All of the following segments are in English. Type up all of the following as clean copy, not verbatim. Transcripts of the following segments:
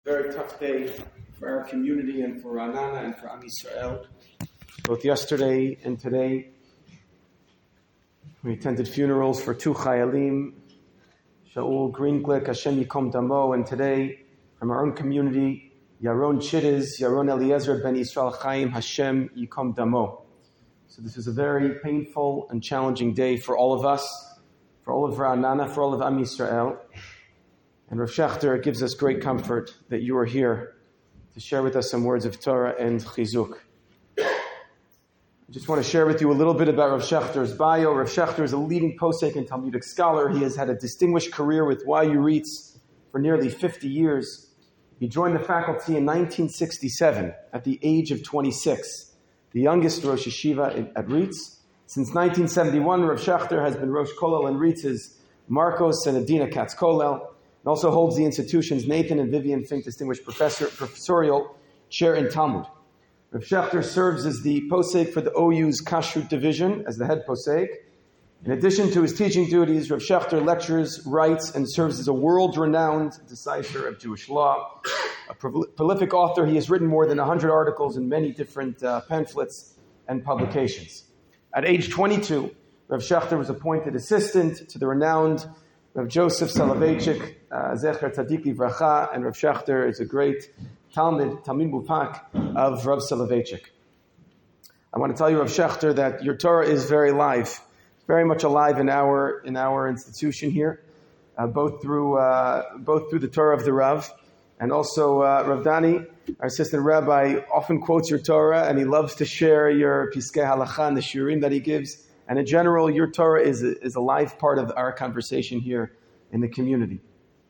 Very tough day for our community and for Ra'anana and for Am Yisrael. Both yesterday and today, we attended funerals for two Chayalim, Shaul Greenglick, Hashem Yikom Damo, and today, from our own community, Yaron Chidiz, Yaron Eliezer Ben Yisrael Chaim, Hashem Yikom Damo. So this is a very painful and challenging day for all of us, for all of Ra'anana, for all of Am Yisrael. And Rav Shechter, it gives us great comfort that you are here to share with us some words of Torah and Chizuk. I just want to share with you a little bit about Rav Shechter's bio. Rav Shechter is a leading posek and Talmudic scholar. He has had a distinguished career with YU-REITs for nearly 50 years. He joined the faculty in 1967 at the age of 26, the youngest Rosh Yeshiva at REITs. Since 1971, Rav Shechter has been Rosh Kollel and REITs' Marcos and Adina Katz Kollel. It also holds the institution's Nathan and Vivian Fink Distinguished Professorial Chair in Talmud. Rav Shechter serves as the posek for the OU's Kashrut Division as the head posek. In addition to his teaching duties, Rav Shechter lectures, writes, and serves as a world-renowned decipher of Jewish law. A prolific author, he has written more than 100 articles in many different pamphlets and publications. At age 22, Rav Shechter was appointed assistant to the renowned Rav Joseph Soloveitchik, Zecher Tzadik Livracha, and Rav Shechter is a great Talmud Mupak of Rav Soloveitchik. I want to tell you, Rav Shechter, that your Torah is very very much alive in our institution here, both through the Torah of the Rav, and also Rav Dani, our assistant rabbi, often quotes your Torah, and he loves to share your Piskei Halacha and the Shurim that he gives. And in general, your Torah is a live part of our conversation here in the community.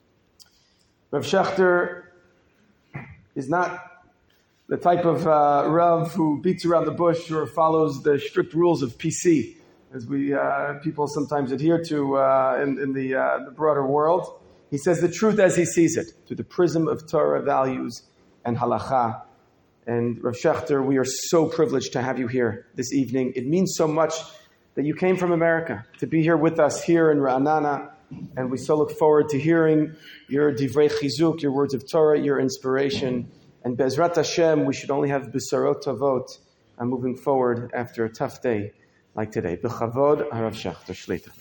Rav Shechter is not the type of Rav who beats around the bush or follows the strict rules of PC, as we people sometimes adhere to in the broader world. He says the truth as he sees it, through the prism of Torah values and halacha. And Rav Shechter, we are so privileged to have you here this evening. It means so much that you came from America to be here with us here in Ra'anana, and we so look forward to hearing your divrei chizuk, your words of Torah, your inspiration, and Bezrat Hashem, we should only have besarot tovot moving forward after a tough day like today. B'chavod, Rav Shechter Shlita.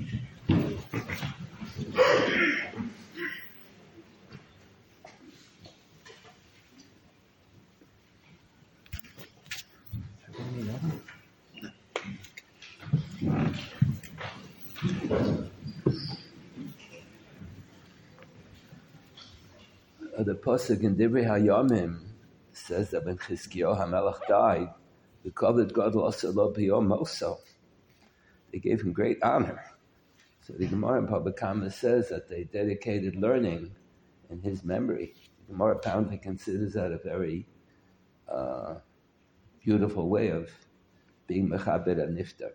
The pasuk in Divrei Hayamim says that when Chizkiyahu HaMelech died, the Kavod Gadol Aseh Lo B'Yom Moso, they gave him great honor. So the Gemara in Baba Kama says that they dedicated learning in his memory. The Gemara apparently considers that a very beautiful way of being Mechaber and Niftar.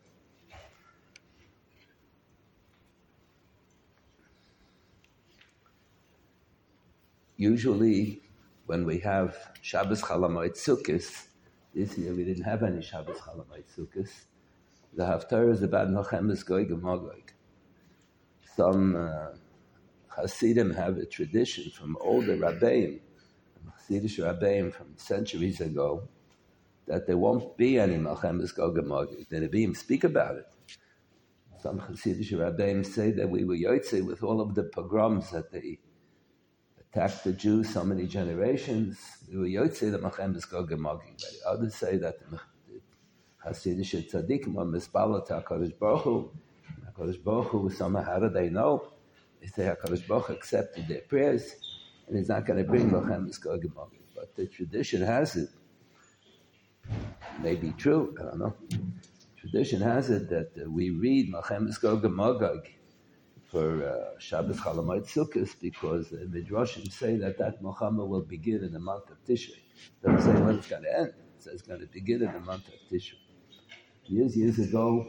Usually, when we have Shabbos Chalamoid Sukkos, this year we didn't have any Shabbos Chalamoid Sukkos. The Haftarah is about Nochemes Gog and Magog. Some Hasidim have a tradition from older Rabbeim, Hasidish Rabbeim from centuries ago, that there won't be any Nochemes Gog and Magog. The Nevi'im speak about it. Some Hasidish Rabbeim say that we were Yotzei with all of the pogroms that they attacked the Jews so many generations. We were Yotzei the Mechemes Gog and Magog. Others say that the Hasidish Tzaddikim were Misbala to HaKadosh Baruch Hu. HaKadosh Baruch Hu, somehow, how do they know? They say HaKadosh Baruch Hu accepted their prayers and he's not going to bring Mechemes Gog and Magog. But the tradition has it, may be true, I don't know. Tradition has it that we read Mechemes Gog and Magog for Shabbos Chalamoid Sukkos because the Midrashim say that Milchama will begin in the month of Tishrei. It doesn't say when it's going to end. It says it's going to begin in the month of Tishrei. Years ago,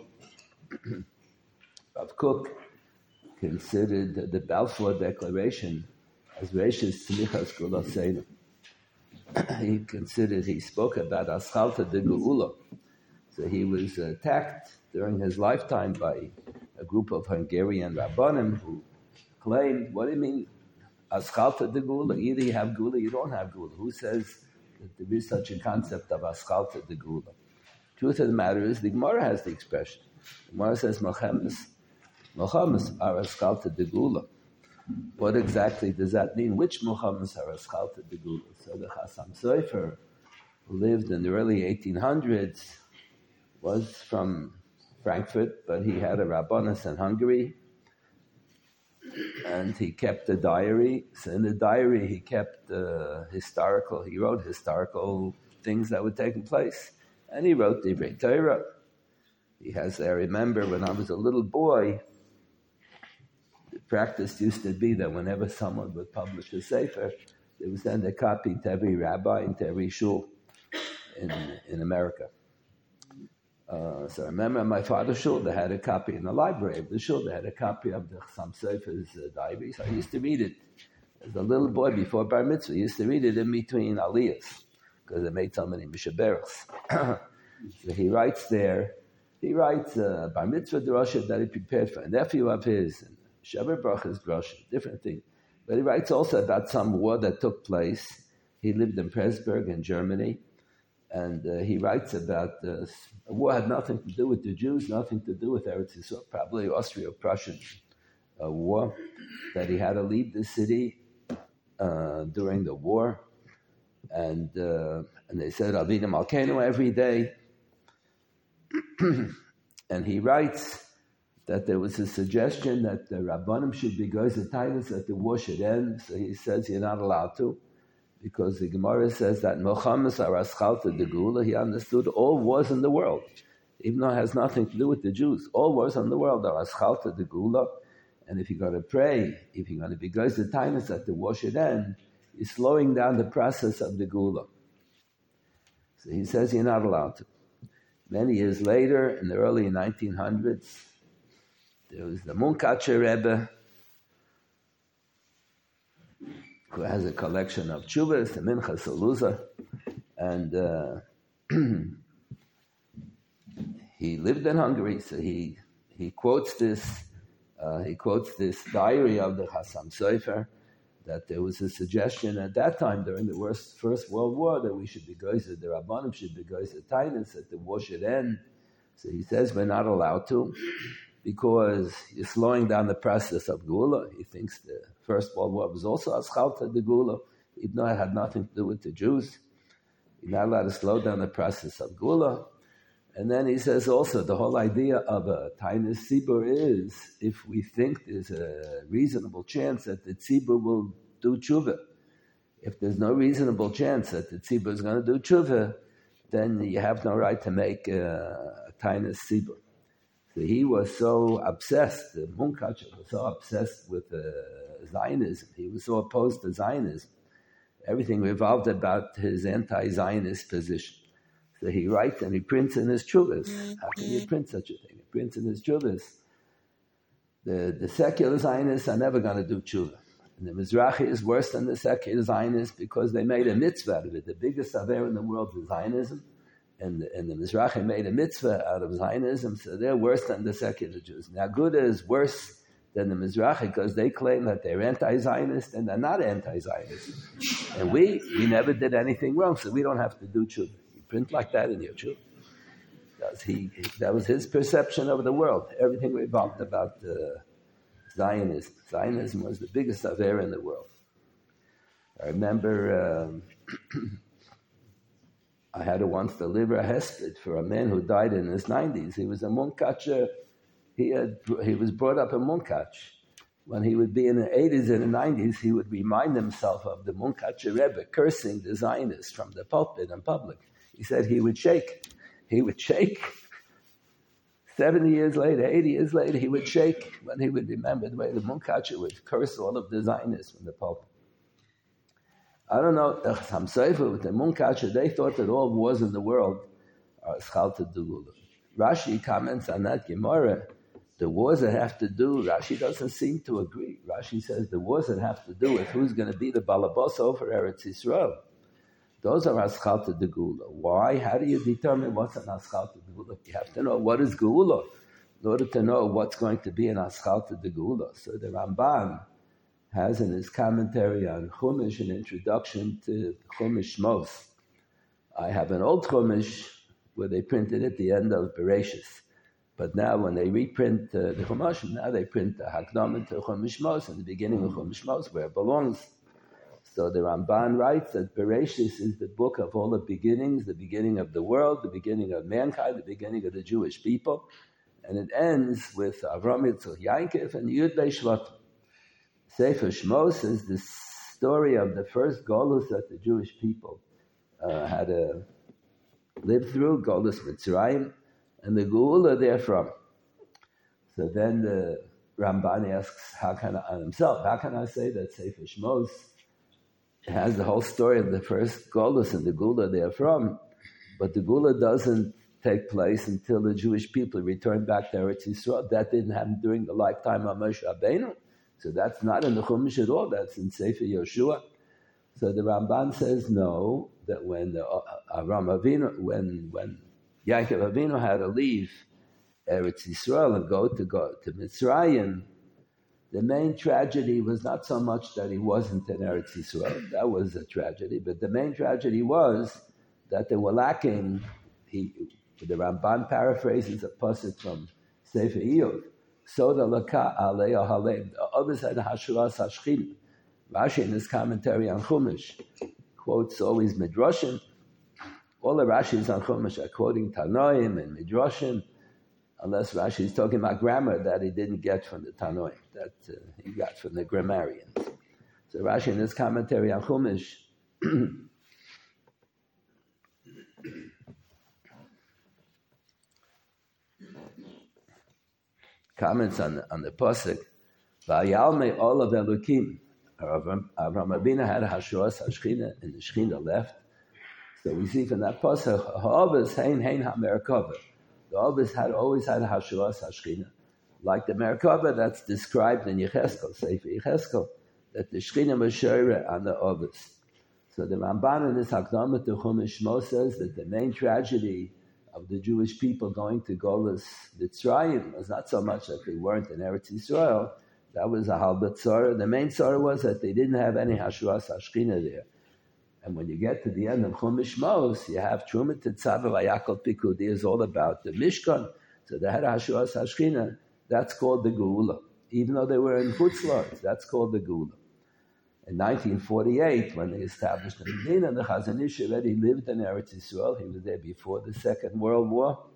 Rav Kook considered the Balfour Declaration as Reishis Tzmichas Gulaseinu. He spoke about Aschalta de Geula. So he was attacked during his lifetime by a group of Hungarian Rabbanim who claimed, what do you mean Aschalta de Gula. Either you have Gula, you don't have Gula. Who says that there is such a concept of Aschalta de Gula? Truth of the matter is, the Gemara has the expression. The Gemara says, Mochamis are Aschalta de Gula. What exactly does that mean? Which Mochamis are Aschalta de Gula? So the Chassam Sofer, who lived in the early 1800s, was from Frankfurt, but he had a Rabbanus in Hungary, and he kept a diary. So in the diary, he kept he wrote historical things that were taking place, and he wrote the Divrei Torah. I remember when I was a little boy, the practice used to be that whenever someone would publish a sefer, they would send a copy to every rabbi and to every shul in America. So I remember my father's shul, they had a copy in the library of the shul, they had a copy of the Chassam Sofer's diary, so I used to read it. As a little boy before Bar Mitzvah, I used to read it in between aliyahs, because they made so many mishaberachs. So he writes Bar Mitzvah drasha that he prepared for a nephew of his, and Shaber Brachas drasha, different thing. But he writes also about some war that took place. He lived in Pressburg in Germany, and he writes about a war had nothing to do with the Jews, nothing to do with Eretz Yisrael, probably Austro-Prussian war, that he had to leave the city during the war, and they said Avinu Malkeinu every day. And he writes that there was a suggestion that the Rabbanim should be goes to Titus that the war should end. So he says you're not allowed to, because the Gemara says that Mochamis are Aschalta de Gula. He understood all wars in the world, even though it has nothing to do with the Jews. All wars in the world are Aschalta de Gula. And if you're going to pray, if you're going to be goes to Titus that the war should end, you're slowing down the process of the Gula. So he says you're not allowed to. Many years later, in the early 1900s, there was the Munkacher Rebbe, who has a collection of tshuvas, the Minchas Oluza, and he lived in Hungary, so he quotes this diary of the Chassam Sofer, that there was a suggestion at that time during the First World War that we should be goyzer, the Rabbanim should be goyzer Tainus, that the war should end. So he says we're not allowed to, because you're slowing down the process of Gula. He thinks the First World War was also Aschalta de Gula, even though it had nothing to do with the Jews. You're not allowed to slow down the process of Gula. And then he says also the whole idea of a Tainus Tzibur is if we think there's a reasonable chance that the Tzibur will do tshuva. If there's no reasonable chance that the Tzibur is going to do tshuva, then you have no right to make a Tainus Tzibur. So he was so obsessed, the Munkacher was so obsessed with Zionism. He was so opposed to Zionism. Everything revolved about his anti-Zionist position. So he writes and he prints in his tshuvas. How can you print such a thing? He prints in his tshuvas. The secular Zionists are never going to do tshuva. And the Mizrahi is worse than the secular Zionists because they made a mitzvah out of it. The biggest aver in the world is Zionism. And the Mizrahi made a mitzvah out of Zionism, so they're worse than the secular Jews. Now, Aguda is worse than the Mizrahi because they claim that they're anti-Zionist and they're not anti-Zionist. And we never did anything wrong, so we don't have to do tshuva. Print like that in your tshuva. That was his perception of the world. Everything revolved about Zionism. Zionism was the biggest aver in the world. I remember I had to once deliver a hesped for a man who died in his 90s. He was a Munkacher. He was brought up in Munkach. When he would be in the 80s and the 90s, he would remind himself of the Munkacher Rebbe cursing the Zionists from the pulpit in public. He said he would shake. He would shake. 70 years later, 80 years later, he would shake when he would remember the way the Munkacher would curse all of the Zionists from the pulpit. I don't know, the Chassam Sofer with the Munkacher, they thought that all wars in the world are Aschalta de Gula. Rashi comments on that Gemara, the wars that have to do, Rashi doesn't seem to agree. Rashi says the wars that have to do with who's going to be the Balabos over Eretz Yisrael, those are Aschalta de Gula. Why? How do you determine what's an Aschalta de Gula? You have to know what is Gula in order to know what's going to be an Aschalta de Gula. So the Ramban has in his commentary on Chumash an introduction to Chumash Shmos. I have an old Chumash where they printed at the end of Bereshis. But now when they reprint the Chumash, now they print the Hakdama to Chumash Shmos in the beginning of Chumash Shmos, where it belongs. So the Ramban writes that Bereshis is the book of all the beginnings, the beginning of the world, the beginning of mankind, the beginning of the Jewish people. And it ends with Avram Yitzchak Yankov and Yud Bey Shvat. Sefer Shmos is the story of the first Golus that the Jewish people had to live through, Golus Mitzrayim, and the Geula therefrom. So then the Ramban asks, how can I say that Sefer Shmos has the whole story of the first Golus and the Geula therefrom, but the Geula doesn't take place until the Jewish people return back to Eretz Yisrael. That didn't happen during the lifetime of Moshe Rabbeinu. So that's not in the Chumash at all. That's in Sefer Yoshua. So the Ramban says no, that when Avram Avinu, when Yaakov Avinu had to leave Eretz Yisrael and go to Mitzrayim, the main tragedy was not so much that he wasn't in Eretz Yisrael. That was a tragedy. But the main tragedy was that they were lacking. The Ramban paraphrases a pasuk from Sefer Iyov. Soda laka alei ahalem. The others had hashuras hashchim. Rashi in his commentary on Chumash quotes always Midrashim. All the Rashis on Chumash are quoting Tanoim and Midrashim, unless Rashi is talking about grammar that he didn't get from the Tanoim, that he got from the grammarians. So Rashi in his commentary on Chumash comments on the pasuk, Vayalme olav elukim. Avram Avinu had a hashuras hashchina, and the Shechina left. So we see from that pasuk, ha'avos hein ha'merkava. The avos always had a hashuras hashchina, like the merkava that's described in Yecheskel, Sefer Yecheskel, that the Shechina was shore on the avos. So the Ramban in his Hakdama to Chumash Shmos says that the main tragedy of the Jewish people going to Golus Mitzrayim was not so much that they weren't in Eretz Yisrael. That was a halbat tzara. The main tzara was that they didn't have any hashuras hashchina there. And when you get to the end of Chumash Shmos, you have Truma Tetzaveh Vayakol Pikudi is all about the Mishkan. So they had hashuras hashchina. That's called the Geula. Even though they were in Chutz La'aretz, that's called the Geula. In 1948, when they established the Medina, the Chazon Ish already lived in Eretz Yisrael. He was there before the Second World War.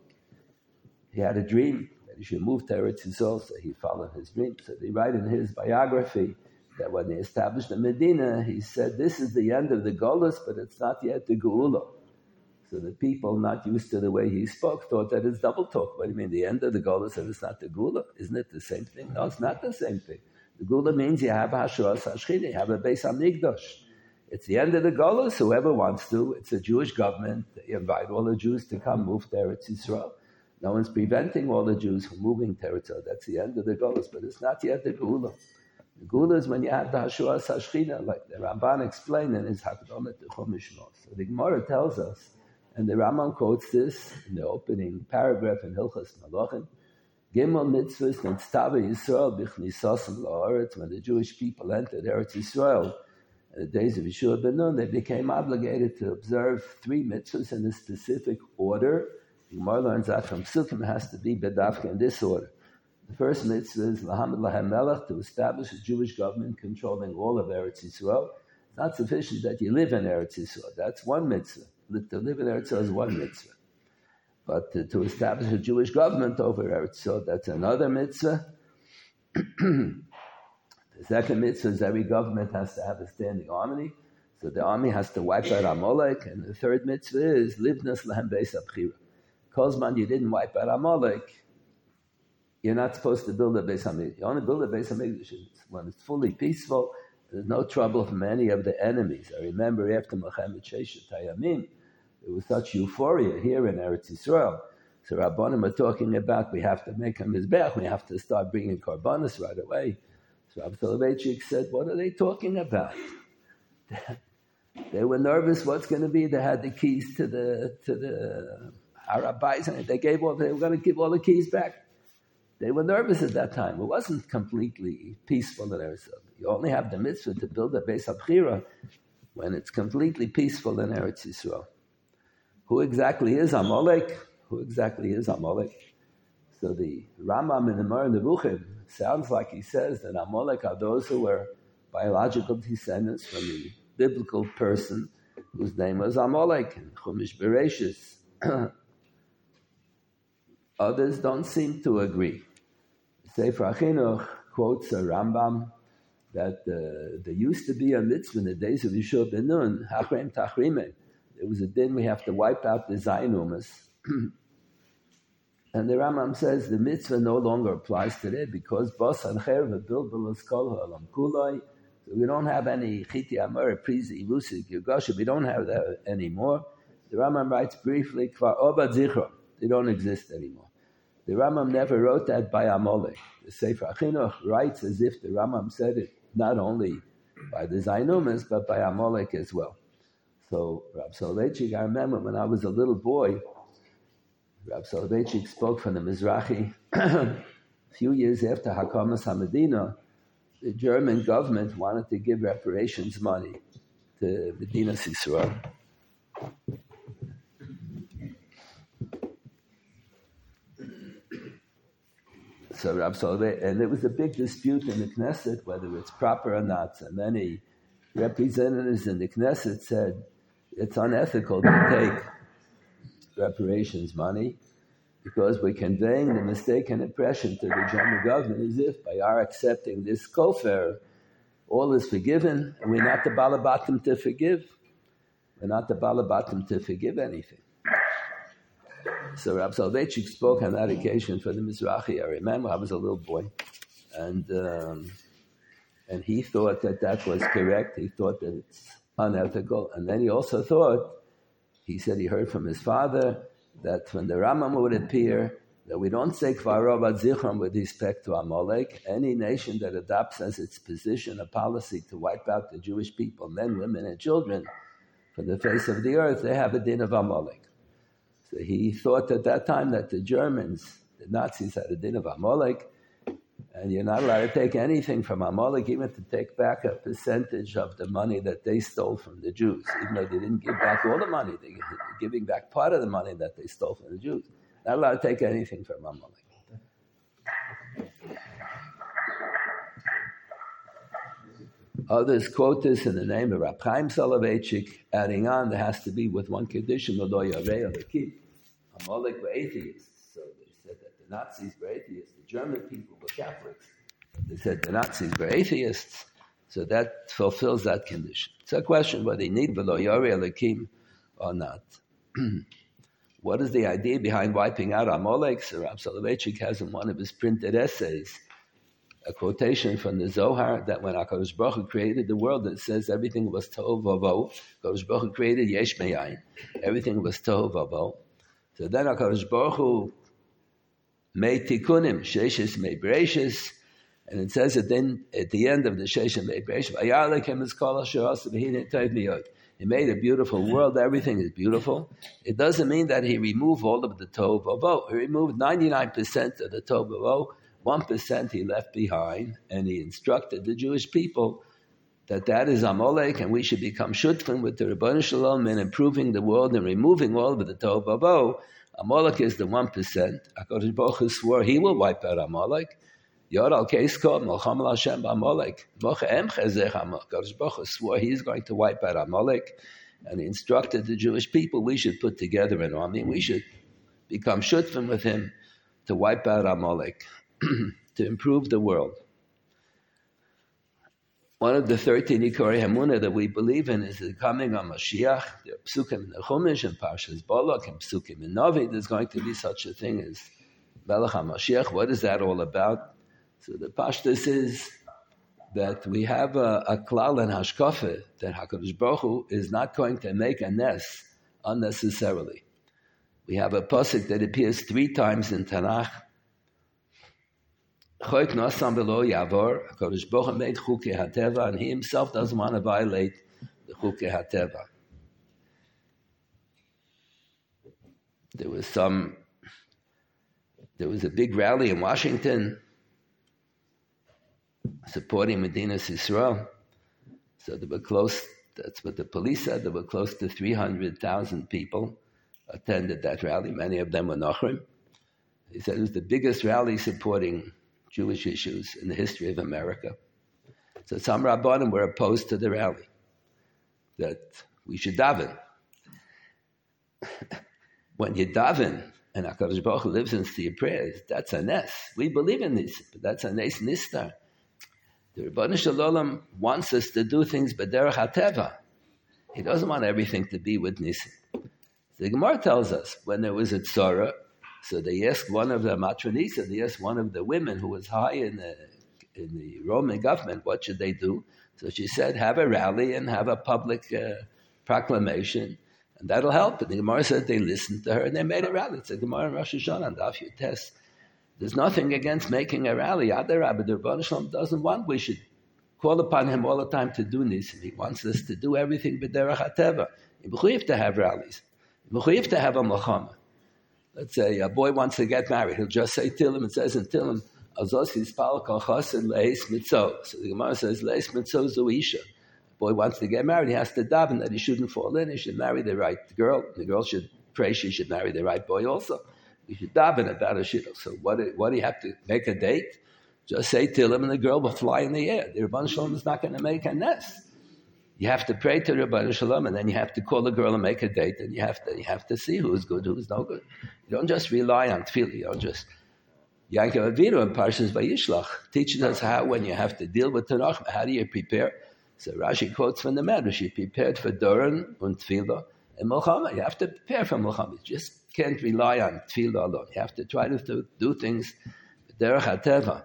He had a dream that he should move to Eretz Yisrael, so he followed his dream. So they write in his biography that when they established the Medina, he said, this is the end of the Golus, but it's not yet the Geula. So the people not used to the way he spoke thought that it's double talk. What do you mean, the end of the Golus and it's not the Geula? Isn't it the same thing? No, it's not the same thing. The Geula means you have hashuras hashchina, you have a Beis Hamikdash. It's the end of the Golus. Whoever wants to, it's a Jewish government. They invite all the Jews to come move to Eretz Yisrael. No one's preventing all the Jews from moving to Eretz Yisrael. That's the end of the Golus, but it's not yet the Geula. The Geula is when you have the hashuras hashchina, like the Ramban explained in his Hakdama to Chumash Shmos. So the Gemara tells us, and the Rambam quotes this in the opening paragraph in Hilchos Malachim, Gimel mitzvahs nitztava Yisrael bichnisasim la'aretz. When the Jewish people entered Eretz Yisrael in the days of Yeshua ben Nun, they became obligated to observe 3 mitzvahs in a specific order. The Gemara learns that from Sukkim has to be bedavka in this order. The first mitzvah is lahamid lahem melech, to establish a Jewish government controlling all of Eretz Yisrael. It's not sufficient that you live in Eretz Yisrael. That's one mitzvah. To live in Eretz Yisrael is one mitzvah. But to establish a Jewish government over Eretz Yisrael, that's another mitzvah. The second mitzvah is every government has to have a standing army. So the army has to wipe out Amalek. And the third mitzvah is livnas lahem beis abchira. Kozman, you didn't wipe out Amalek, you're not supposed to build a Beis Hamikdash. You only build a Beis Hamikdash when it's fully peaceful. There's no trouble from any of the enemies. I remember after Melchet Sheshet Hayamim, there was such euphoria here in Eretz Yisrael. So Rabbanim are talking about we have to make a mizbech, we have to start bringing korbanos right away. So Rabbi Soloveitchik said, what are they talking about? They were nervous what's going to be. They had the keys to the Harabais, and they were going to give all the keys back. They were nervous at that time. It wasn't completely peaceful in Eretz Yisrael. You only have the mitzvah to build a Beis HaBchira when it's completely peaceful in Eretz Yisrael. Who exactly is Amalek? Who exactly is Amalek? So the Rambam in the Moreh Nevuchim sounds like he says that Amalek are those who were biological descendants from the biblical person whose name was Amalek in Chumash Bereshis. Others don't seem to agree. Sefer HaChinuch quotes a Rambam that there used to be a mitzvah in the days of Yeshua ben Nun, Hachrem Tachrimim. There was a din we have to wipe out the Zionumas. And the Rambam says the mitzvah no longer applies today because Bos Hancher v'Bilbul Kol Ha'olam Kuloi. So we don't have any Chiti Amor, Prizi, Ilusik, Yugosha. We don't have that anymore. The Rambam writes briefly, Kvar Ovad Zichro. They don't exist anymore. The Rambam never wrote that by Amalek. The Sefer HaChinuch writes as if the Rambam said it not only by the Zionumas, but by Amalek as well. So Rab Soloveitchik, I remember when I was a little boy, Rab Soloveitchik spoke from the Mizrahi. A few years after Hakamas HaMedina, the German government wanted to give reparations money to Medinas Yisrael. So Rab Soloveitchik, and it was a big dispute in the Knesset whether it's proper or not. So many representatives in the Knesset said it's unethical to take reparations money because we're conveying the mistaken impression to the German government as if by our accepting this kofar, all is forgiven, and we're not the balabatim to forgive. We're not the balabatim to forgive anything. So Rab Soloveitchik spoke on that occasion for the Mizrahi. I remember I was a little boy, and he thought that was correct. He thought that it's unethical, and then he also thought, he said he heard from his father that when the Rambam would appear, that we don't say Kvar Ovad Zichron with respect to Amalek. Any nation that adopts as its position a policy to wipe out the Jewish people, men, women, and children from the face of the earth, they have a din of Amalek. So he thought at that time that the Germans, the Nazis, had a din of Amalek, and you're not allowed to take anything from Amalek, even to take back a percentage of the money that they stole from the Jews. Even though they didn't give back all the money, they're giving back part of the money that they stole from the Jews. Not allowed to take anything from Amalek. Others quote this in the name of Rab Chaim Soloveitchik, adding on, there has to be with one condition, Amalek were atheists. So they said that the Nazis were atheists, the German people were Catholics. They said the Nazis were atheists, so that fulfills that condition. It's a question whether they need V'lo Yoreh Elokim or not. What is the idea behind wiping out Amalek? So Rab Soloveitchik has in one of his printed essays a quotation from the Zohar that when HaKadosh Baruch Hu created the world, it says everything was tohu vavo. HaKadosh Baruch Hu created yesh me'ayin. Everything was tohu vavo. So then HaKadosh Baruch Hu made tikkunim, sheishes mei bereishis, and it says that then at the end of the sheishes mei bereishis, vayar lekem es kol asher asa v'hinei tov miyod. He made a beautiful world. Everything is beautiful. It doesn't mean that he removed all of the tohu vavo. He removed 99% of the tohu vavo. 1% he left behind, and he instructed the Jewish people that is Amalek, and we should become shutfim with the Rebbeinu Shalom in improving the world and removing all of the tohu vavo. Amalek is the 1%. HaKadosh Baruch Hu swore he will wipe out Amalek. Yor al Keisko, Melcham al Hashem Amalek. HaKadosh Baruch Hu swore he's going to wipe out Amalek, and he instructed the Jewish people we should put together an army. We should become shutfim with him to wipe out Amalek, to improve the world. One of the 13 Ikorei Hamunah that we believe in is the coming of Mashiach. There are psukim in the Chumash and Parshas Balak and psukim in Navi. There's going to be such a thing as Melech HaMashiach. What is that all about? So the pashtus is that we have a klal and hashkafa that HaKadosh Baruch Hu is not going to make a nes unnecessarily. We have a pasuk that appears 3 times in Tanakh. Choik nosam v'lo yavor. HaKadosh Baruch Hu made chukei hateva, and he himself doesn't want to violate the chukei hateva. There was a big rally in Washington supporting Medinas Yisrael. So there were close, that's what the police said, there were close to 300,000 people attended that rally. Many of them were Nachrim. He said it was the biggest rally supporting Jewish issues in the history of America. So some Rabbanim were opposed to the rally, that we should daven. When you daven, and HaKadosh Baruch Hu lives in your prayers, that's a nes. We believe in this, but that's a nes nistar. The Rebbeinu Shalom wants us to do things b'derech hateva. He doesn't want everything to be with nisim. The Gemara tells us, when there was a tzara, so they asked one of the matronisa, they asked one of the women who was high in the Roman government, what should they do? So she said, have a rally and have a public proclamation, and that'll help. And the Gemara said they listened to her and they made a rally. It's a Gemara in Rosh Hashanah and Daf Yutes. There's nothing against making a rally. Adarabah, the Rebbeinu Shalom doesn't want we should call upon him all the time to do this. He wants us to do everything b'derech hateva. You have to have rallies. You have to have a milchama. Let's say a boy wants to get married. He'll just say Tillim. It says in Tillim, Azos hispal kol chassid leis mitzvah. So the Gemara says leis mitzvah zuisha. A boy wants to get married. He has to daven that he shouldn't fall in. He should marry the right girl. The girl should pray she should marry the right boy also. You should daven about a shidduch. So what do you have to make a date? Just say Tillim and the girl will fly in the air. The Rebbeinu Shalom is not going to make a nest. You have to pray to Rebbeinu Shalom, and then you have to call the girl and make a date, and you have to see who's good, who's no good. You don't just rely on tefillah. You don't just Yaakov Avinu in Parshas Vayishlach teaches us how, when you have to deal with Tanakh, how do you prepare? So Rashi quotes from the Medrash: "You prepared for Doron and Tefillah and Milchama. You have to prepare for Milchama. You just can't rely on Tefillah alone. You have to try to do things derech hateva."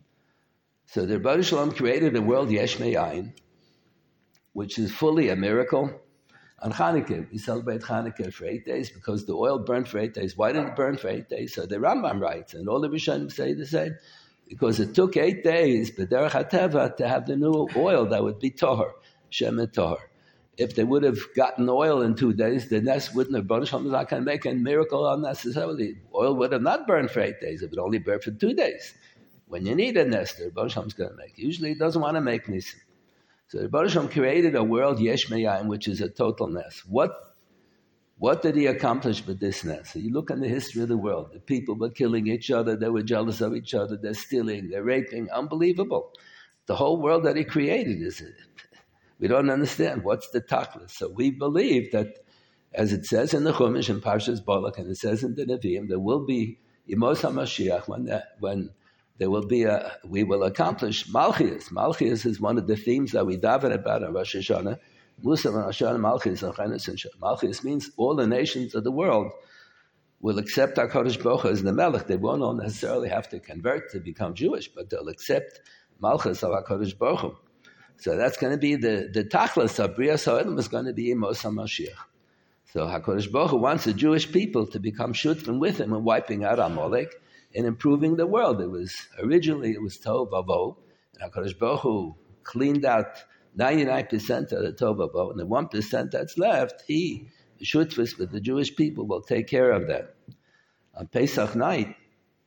So the Rebbeinu Shalom created a world yesh me'ayin, which is fully a miracle. On Chanukah, we celebrate Chanukah for 8 days because the oil burned for 8 days. Why did it burn for 8 days? So the Rambam writes, and all the Rishonim say the same, because it took 8 days, b'derech hateva, to have the new oil that would be tohar, shemet tohar. If they would have gotten oil in 2 days, the nest wouldn't have, Rebbeinu Shalom was not going to make a miracle unnecessarily. Oil would have not burned for 8 days. It would only burn for 2 days. When you need a nest, the Rebbeinu Shalom is going to make. Usually he doesn't want to make nisim. So the Rebbeinu Shalom created a world yesh me'ayin, which is a total nest. What did he accomplish with this nest? So you look in the history of the world. The people were killing each other. They were jealous of each other. They're stealing. They're raping. Unbelievable. The whole world that he created is it. We don't understand. What's the tachlis? So we believe that, as it says in the Chumash and Parshas Balak, and it says in the Nevi'im, there will be Yemos HaMashiach when there will be we will accomplish Malchus. Malchus is one of the themes that we daven about in Rosh Hashanah. Musaf and Hashanah, Malchus, and Chanas and Malchus means all the nations of the world will accept HaKadosh Baruch Hu as the Melech. They won't all necessarily have to convert to become Jewish, but they'll accept Malchus of HaKadosh Baruch Hu. So that's going to be the Tachlis of Brias HaOlam is going to be Yemos HaMashiach. So HaKadosh Baruch Hu wants the Jewish people to become shutfim with him and wiping out Amalek and improving the world. Originally it was Tov Vavo, and HaKadosh Baruch Hu cleaned out 99% of the Tov Vavo, and the 1% that's left, the shutfis with the Jewish people will take care of that. On Pesach night,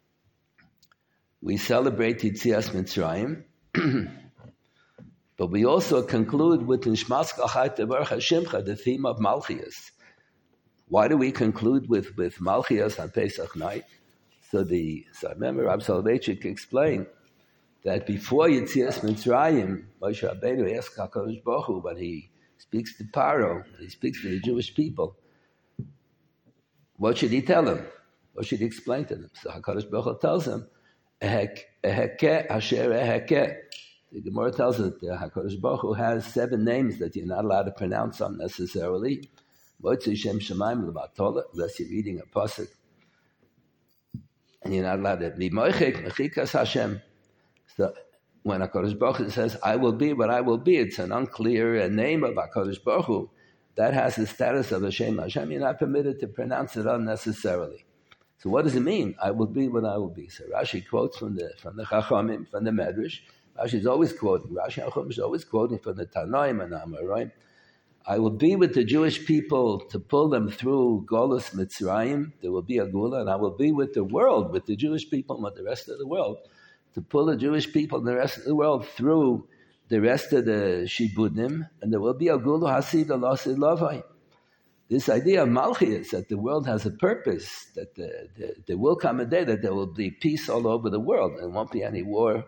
we celebrate Yitzias Mitzrayim, but we also conclude with Nishmas Kachai Tevarach Hashemcha, the theme of Malchias. Why do we conclude with Malchias on Pesach night? So I remember Rav Soloveitchik explained that before Yitzias Mitzrayim, Moshe Rabbeinu asked HaKadosh Baruch Hu, when he speaks to Paro, he speaks to the Jewish people, what should he tell them? What should he explain to them? So HaKadosh Baruch Hu tells them, Eheke Asher Eheke. The Gemara tells us that HaKadosh Baruch Hu has 7 names that you're not allowed to pronounce unnecessarily. Motzi Shem Shemaim L'Batola, unless you're reading a pasuk. And you're not allowed to be Moichik, Mechikas Hashem. So when HaKadosh Baruch Hu says, I will be what I will be, it's an unclear name of HaKadosh Baruch Hu. That has the status of Hashem. Hashem, you're not permitted to pronounce it unnecessarily. So what does it mean? I will be what I will be. So Rashi quotes from the Chachamim, from the Medrash. Rashi is always quoting. Rashi and Chumash is always quoting from the Tanaim and Amoraim. I will be with the Jewish people to pull them through Golus Mitzrayim. There will be a Gula, and I will be with the world, with the Jewish people and with the rest of the world, to pull the Jewish people and the rest of the world through the rest of the Shibudim, and there will be a Gulu Hasidah Lasid Lavai. This idea of Malchus, that the world has a purpose, that there will come a day that there will be peace all over the world, and there won't be any more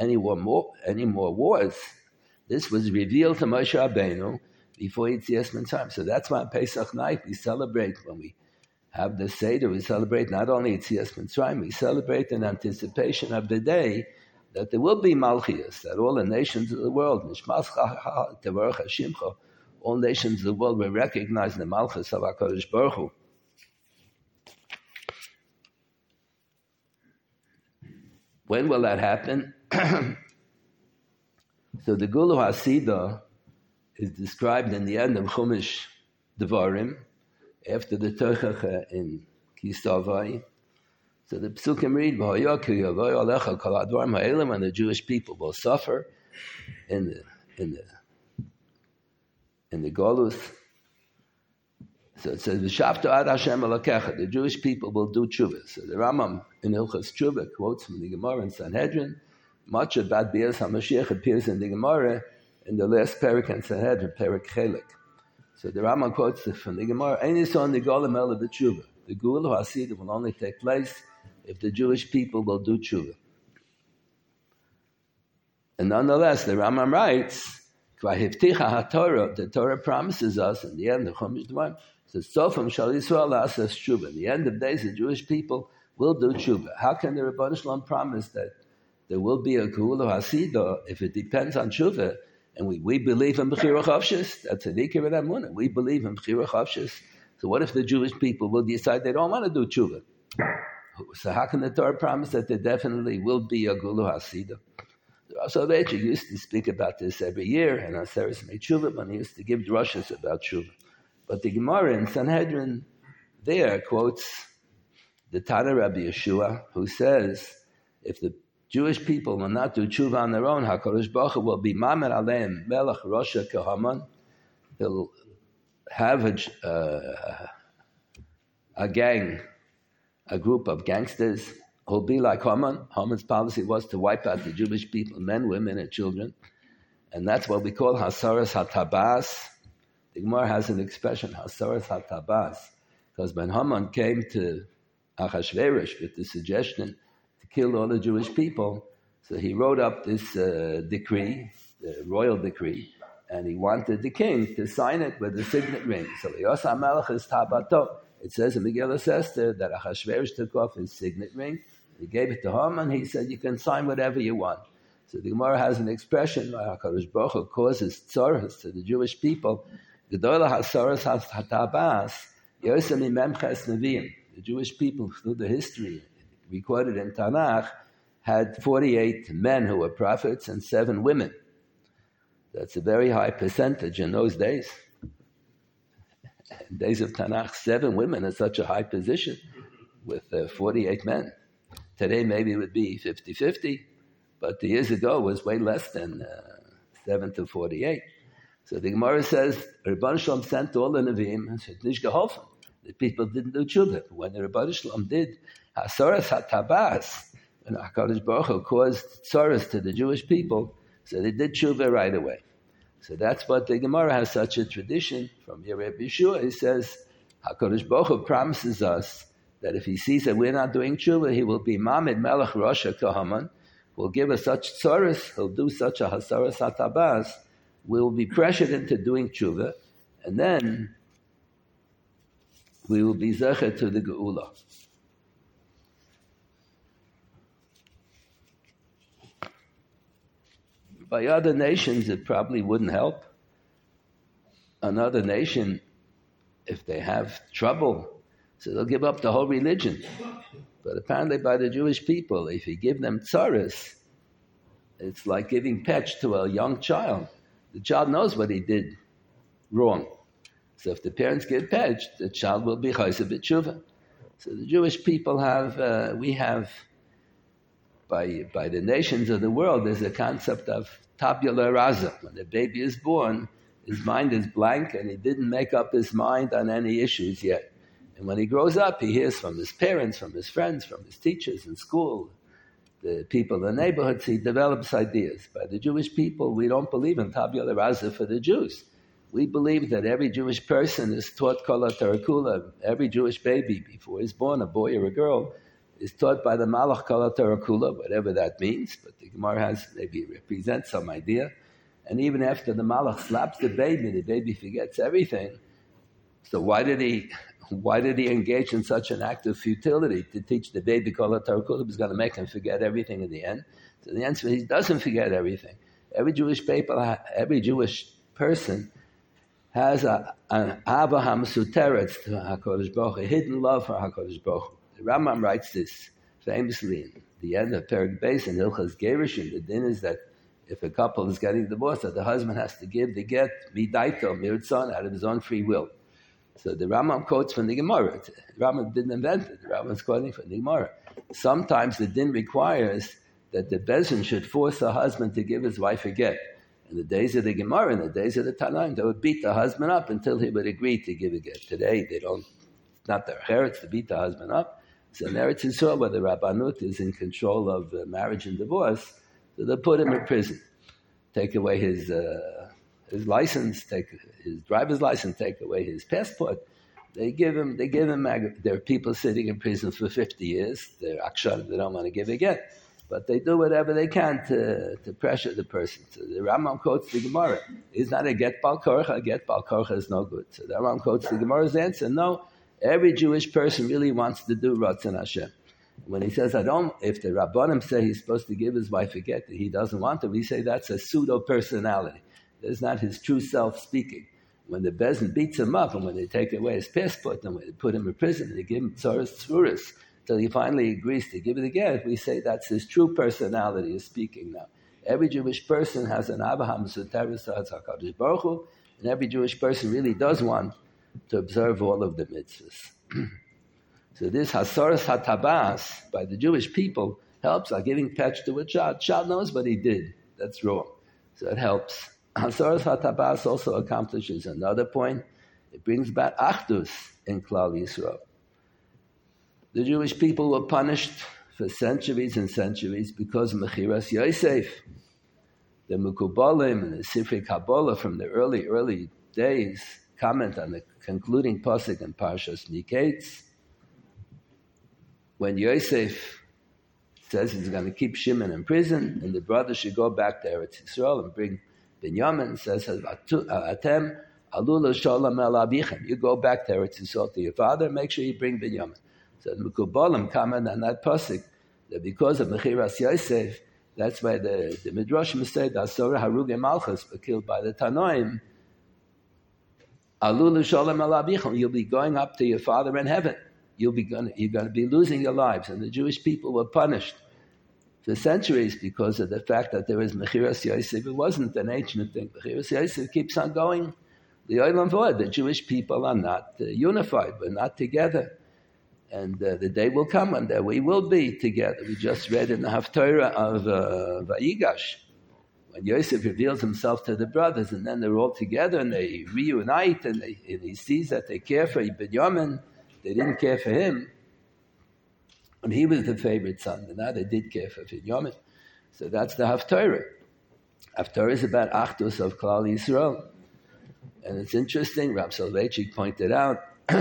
wars. This was revealed to Moshe Rabbeinu before Yetzias Mitzrayim. So that's why on Pesach night we celebrate, when we have the Seder, we celebrate not only Yetzias Mitzrayim, we celebrate in anticipation of the day that there will be Malchus, that all the nations of the world, all nations of the world will recognize the Malchus of HaKadosh Baruch Hu. When will that happen? So the Gulu Hasidah is described in the end of Chumash Devarim, after the Tochacha in Kisavai. So the Psukim read, and the Jewish people will suffer in the Golus. So it says, "V'shavta ad Hashem alakecha." The Jewish people will do tshuva. So the Rambam in Hilchas Tshuva quotes from the Gemara in Sanhedrin. Much about Bias HaMashiach appears in the Gemara in the last parak in Sanhedrin, parak Chelik. So the Rambam quotes from the Gemara, "Ein yison the Golem ela b'tshuva." The Gulu Hasidah will only take place if the Jewish people will do tshuva. And nonetheless, the Rambam writes, the Torah promises us in the end of Chumash Devarim, says, "Sofam shal Yisrael la'asas tshuva." In the end of days, the Jewish people will do tshuva. How can the Rebbeinu Shalom promise that there will be a Gulu Hasidah if it depends on tshuva? And we believe in Bechira Chavshis. That's a Nikir and Amunah. We believe in Bechira Chavshis. So what if the Jewish people will decide they don't want to do tshuva? So how can the Torah promise that there definitely will be a Gulu Hasidah? So Soloveitchik used to speak about this every year, and Aseres Meitzuvah, when he used to give drushes about tshuva. But the Gemara in Sanhedrin there quotes the Tana Rabbi Yeshua, who says, if the Jewish people will not do tshuva on their own, HaKadosh Baruch Hu will be Mamer Aleim Melech Rosha Kehaman. He'll have a gang, a group of gangsters who'll be like Haman. Haman's policy was to wipe out the Jewish people, men, women, and children. And that's what we call Hasaras HaTabas. The Gemara has an expression, Hasaras HaTabas, because when Haman came to Achashverosh with the suggestion to kill all the Jewish people, so he wrote up this decree, the royal decree, and he wanted the king to sign it with a signet ring. So Yosef HaMelech is Tabato. It says in Megillah Esther that Achashverosh took off his signet ring, he gave it to Haman, he said, you can sign whatever you want. So the Gemara has an expression, HaKadosh Baruch Hu causes tzaras to the Jewish people. Gedolah hasaras hatabas, Yosem imemches neviim. The Jewish people, through the history recorded in Tanakh, had 48 men who were prophets and 7 women. That's a very high percentage in those days. In days of Tanakh, 7 women is such a high position with 48 men. Today maybe it would be 50-50, but the years ago it was way less than 7 to 48. So the Gemara says, Rebbeinu Shalom sent all the Nevi'im and said, Nish geholfen. The people didn't do tshuva. When the Rebbeinu Shalom did, Hasaras HaTabas, and HaKadosh Baruch Hu caused tzaras to the Jewish people, so they did tshuva right away. So that's what the Gemara has such a tradition from Yereb Yeshua. He says, HaKadosh Baruch Hu promises us that if he sees that we're not doing tshuva, he will be Mamid Melech Rosha Kahaman, will give us such tzaras, he'll do such a Hasaras HaTabas, we will be pressured into doing tshuva, and then we will be zecher to the Geula. By other nations, it probably wouldn't help. Another nation, if they have trouble, so they'll give up the whole religion. But apparently by the Jewish people, if you give them tzaras, it's like giving petch to a young child. The child knows what he did wrong. So if the parents give petch, the child will be chayzer b'tshuva. So the Jewish people have, we have, by the nations of the world, there's a concept of tabula rasa. When the baby is born, his mind is blank and he didn't make up his mind on any issues yet. And when he grows up, he hears from his parents, from his friends, from his teachers in school, the people in the neighborhoods, he develops ideas. By the Jewish people, we don't believe in Tabula Rasa for the Jews. We believe that every Jewish person is taught Kala Tarakula. Every Jewish baby, before he's born, a boy or a girl, is taught by the Malach Kala Tarakula, whatever that means. But the Gemara has maybe represents some idea. And even after the Malach slaps the baby forgets everything. So why did he engage in such an act of futility to teach the baby Kala Tarakula? He was going to make him forget everything in the end. So the answer is he doesn't forget everything. Every Jewish person has an Ava HaMesuteretz to HaKadosh Baruch Hu, a hidden love for HaKadosh Baruch Hu. The Rambam writes this famously in the end of Perek Beis in Hilchas Gerushin. The din is that if a couple is getting divorced, that the husband has to give the get midaito, mirtzon, out of his own free will. So the Rambam quotes from the Gemara. The Rambam didn't invent it. The Rambam is quoting from the Gemara. Sometimes the din requires that the Bezin should force the husband to give his wife a get. In the days of the Gemara, in the days of the Tanaim, they would beat the husband up until he would agree to give a get. Today, they don't, it's not their heritage to beat the husband up. So in Eretz Yisrael, where the Rabbanut is in control of marriage and divorce, so they put him in prison, take away his license, take his driver's license, take away his passport. They give him. There are people sitting in prison for 50 years. They're akshan. They don't want to give a get, but they do whatever they can to pressure the person. So the Rambam quotes the Gemara. Is not a get bal korcha. A get bal korcha is no good. So the Rambam quotes the Gemara's answer. No, every Jewish person really wants to do Ratzon Hashem. When he says, if the Rabbanim say he's supposed to give his wife a get that he doesn't want to, we say that's a pseudo-personality. That's not his true self speaking. When the Bezin beats him up and when they take away his passport and when they put him in prison, they give him tzoros tzvuros until he finally agrees to give it a get, we say that's his true personality is speaking now. Every Jewish person has an Ava HaMesuteretz HaKadosh Baruch Hu, and every Jewish person really does want to observe all of the mitzvahs. So this Hasaras HaTabas by the Jewish people helps, like giving patch to a child. Child knows what he did. That's wrong. So it helps. Hasaras HaTabas also accomplishes another point. It brings about Achdus in Klal Yisrael. The Jewish people were punished for centuries and centuries because of Mechiras Yosef. The Mekubalim and the Sifrei Kabbalah from the early days comment on the concluding pasuk in Parshas Miketz. When Yosef says he's going to keep Shimon in prison, and the brothers should go back to Eretz Yisrael and bring Binyamin, says, Atem alula shalom el abichem. You go back to Eretz Yisrael to your father, make sure you bring Binyamin. So the Mekubalim comment on that pasuk that because of Mechiras Yosef, that's why the Midrashim say that Asora Harugei Malchus were killed by the Tanoim. Alula shalom el abichem. You'll be going up to your father in heaven. You're going to be losing your lives. And the Jewish people were punished for centuries because of the fact that there was Mechiras Yosef. It wasn't an ancient thing. Mechiras Yosef keeps on going. The Olam Vod, the Jewish people are not unified. We're not together. And the day will come when we will be together. We just read in the Haftarah of Vayigash, when Yosef reveals himself to the brothers, and then they're all together and they reunite, and he sees that they care for Binyamin. They didn't care for him, and he was the favorite son. But now they did care for Binyamin. So that's the Haftarah. Haftarah is about Achdus of Klal Yisrael. And it's interesting, Rav Soloveitchik pointed out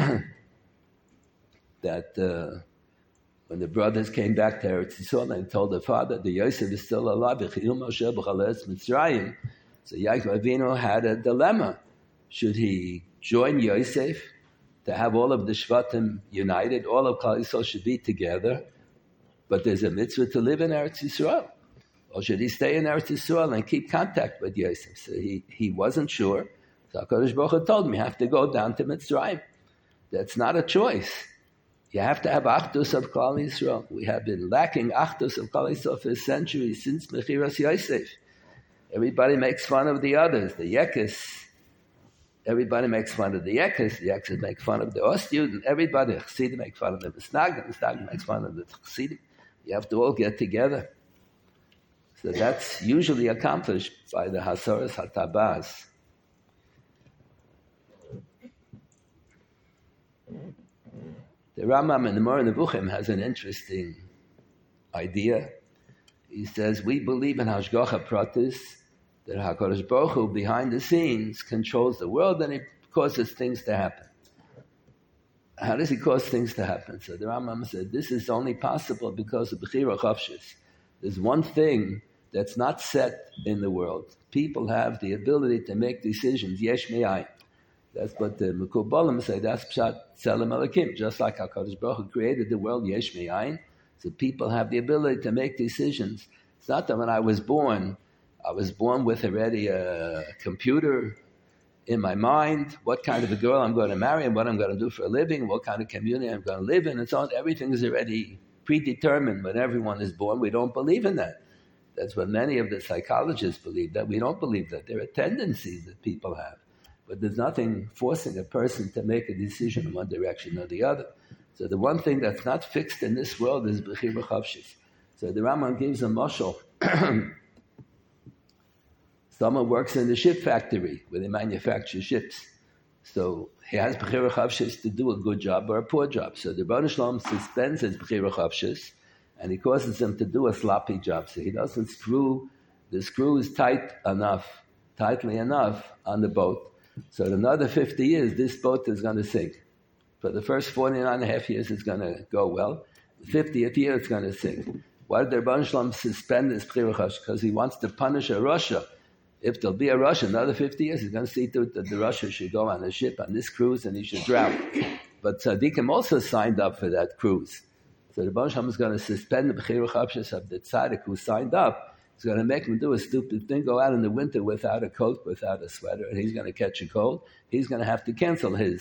that when the brothers came back to Eretz Yisrael and told their father that Yosef is still alive, so Yaakov Avinu had a dilemma. Should he join Yosef to have all of the Shvatim united, all of Klal Yisrael should be together, but there's a mitzvah to live in Eretz Yisrael? Or should he stay in Eretz Yisrael and keep contact with Yosef? So he wasn't sure. So HaKadosh Baruch Hu told him, you have to go down to Mitzrayim. That's not a choice. You have to have Achdus of Klal Yisrael. We have been lacking Achdus of Klal Yisrael for centuries, since Mechiras Yosef. Everybody makes fun of the others, the Yekes. Everybody makes fun of the Yekes. The Yekes make fun of the Ostjud. Everybody, the Chassidim make fun of the Misnagdim. The Misnagdim makes fun of the Chassidim. You have to all get together. So that's usually accomplished by the Hasaras HaTabas. The Rambam in the Moreh Nevuchim has an interesting idea. He says, we believe in Hashgacha Pratis, that HaKadosh Baruch Hu, behind the scenes, controls the world and he causes things to happen. How does he cause things to happen? So the Rambam said, this is only possible because of Bechira Chavshis. There's one thing that's not set in the world. People have the ability to make decisions, yesh me'ayin. That's what the Mekubalim say, that's Pshat Tzelem Elokim. Just like HaKadosh Baruch Hu created the world, yesh me'ayin. So people have the ability to make decisions. It's not that when I was born with already a computer in my mind, what kind of a girl I'm going to marry and what I'm going to do for a living, what kind of community I'm going to live in, and so on. Everything is already predetermined when everyone is born. We don't believe in that. That's what many of the psychologists believe, that we don't believe that. There are tendencies that people have. But there's nothing forcing a person to make a decision in one direction or the other. So the one thing that's not fixed in this world is Bechira Chavshis. So the Rambam gives a mashal. Someone works in the ship factory where they manufacture ships. So he has Bechira Chavshis to do a good job or a poor job. So the Rebbeinu Shalom suspends his Bechira Chavshis and he causes him to do a sloppy job. So he doesn't screw the screws tightly enough on the boat. So in another 50 years, this boat is going to sink. For the first 49 and a half years, it's going to go well. The 50th year, it's going to sink. Why did the Rebbeinu Shalom suspend this Bechira Chavshis? Because he wants to punish a Russia. If there'll be a Russia another 50 years, he's going to see to it that the Russia should go on a ship, on this cruise, and he should drown. But Tzaddikim also signed up for that cruise. So the Rebbeinu Shalom is going to suspend the Bechira Chavshis of the tzaddik who signed up. He's going to make him do a stupid thing, go out in the winter without a coat, without a sweater, and he's going to catch a cold. He's going to have to cancel his...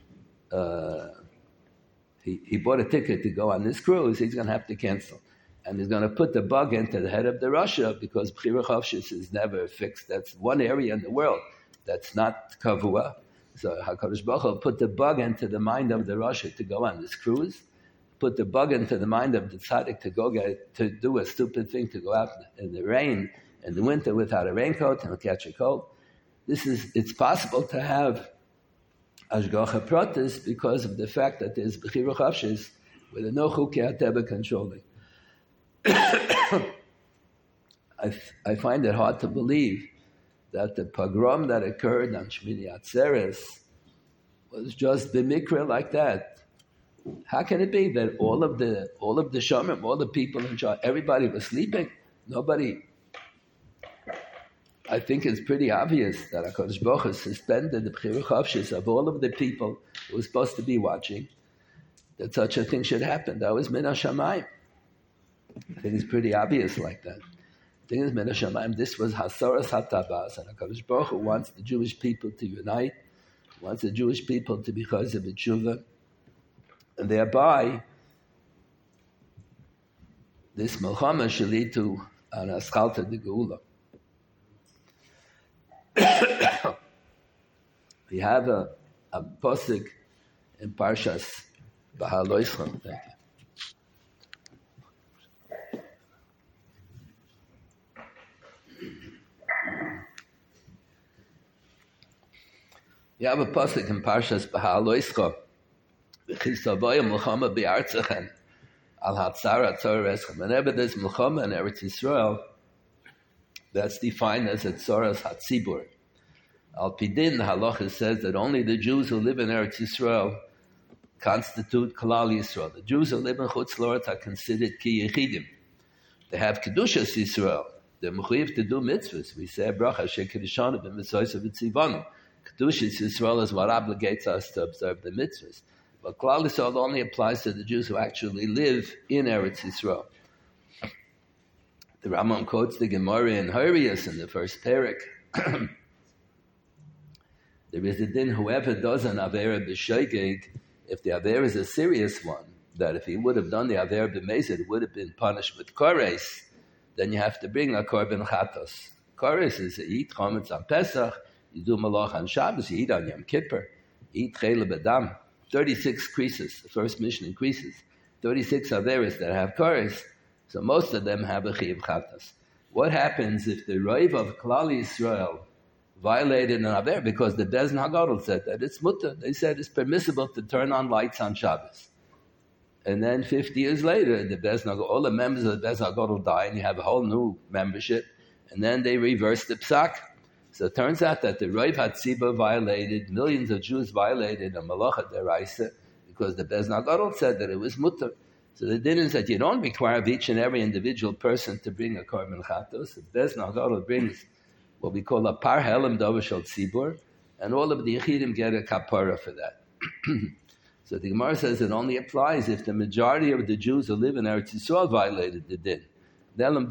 He bought a ticket to go on this cruise. He's going to have to cancel. And he's going to put the bug into the head of the Russia because Bechira Chavshis is never fixed. That's one area in the world that's not kavua. So HaKadosh Baruch Hu put the bug into the mind of the Russia to go on this cruise, put the bug into the mind of the tzaddik to do a stupid thing, to go out in the rain in the winter without a raincoat and catch a cold. It's possible to have Hashgacha Pratis because of the fact that there's Bechira Chavshis with a no Chukei HaTeva controlling. I find it hard to believe that the pogrom that occurred on Shmini Atzeres was just the mikra like that. How can it be that all of the shomrim, all the people in charge, everybody was sleeping? Nobody. I think it's pretty obvious that HaKadosh Baruch Hu suspended the Bechira Chavshis of all of the people who were supposed to be watching, that such a thing should happen. That was Min HaShamayim. I think it's pretty obvious like that. The thing is, Min HaShamayim, this was Hasaras HaTabas, and HaKadosh Baruch Hu wants the Jewish people to unite, wants the Jewish people to be Chazir B'Tshuva, and thereby, this Milchama should lead to an Aschalta de Geula. We have a posuk in Parshas Bahaloischa. Thank you. You have a pasuk in Parshas Bahaloischa. V'chisavoyim Milchama b'Artzachem al Hatzara Tzoreschem. Whenever there's Milchama in Eretz Yisrael, that's defined as a Tzoras Hatzibur. Al Pidin, the halacha says that only the Jews who live in Eretz Yisrael constitute Kalal Yisrael. The Jews who live in Chutz La'aretz are considered Ki Yechidim. They have Kedushas Yisrael. They're mechuyev to do mitzvahs. We say bracha shekedishanu b'mitzvos v'tzivanu. Kedushas Yisrael is what obligates us to observe the mitzvahs. But Kalal Yisrael only applies to the Jews who actually live in Eretz Yisrael. The Rambam quotes the Gemara in Horius in the first parak. There is a din, whoever does an Avera b'Shogeg, if the Avera is a serious one, that if he would have done the Avera b'Mezid, it would have been punished with Kores, then you have to bring a Korban Chatos. Kores is you eat Chometz on Pesach, you do Malach on Shabbos, you eat on Yom Kippur, you eat Chele B'Dam. 36 creases, the first mission increases. 36 Averas that have Kores, so most of them have a Chiyuv Chatos. What happens if the Roiv of Klal Yisrael violated an Aver? Because the Bezdin HaGadol said that it's mutter. They said it's permissible to turn on lights on Shabbos. And then 50 years later, the Beis Nagol, all the members of the Beis Nagol will die, and you have a whole new membership. And then they reverse the psak. So it turns out that the Rav HaTzibur violated, millions of Jews violated a Malacha Deraisa, because the Beis Nagol said that it was mutter. So the din is that you don't require of each and every individual person to bring a korban chatos. The Beis Nagol brings what we call a par helam davar shel tzibur, and all of the yechidim get a kapara for that. So the Gemara says it only applies if the majority of the Jews who live in Eretz Yisrael violated the din. And